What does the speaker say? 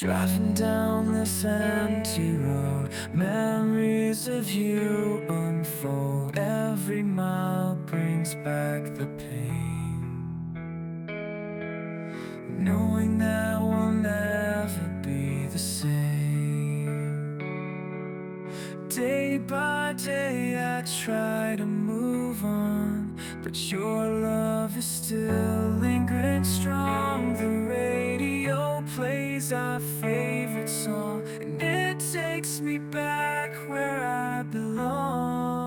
Driving down this empty road, memories of you unfold. Every mile brings back the pain, knowing that we'll never be the same. Day by day I try to move on, but your love is still lingering strong. The radio plays our favorite song, and it takes me back where I belong.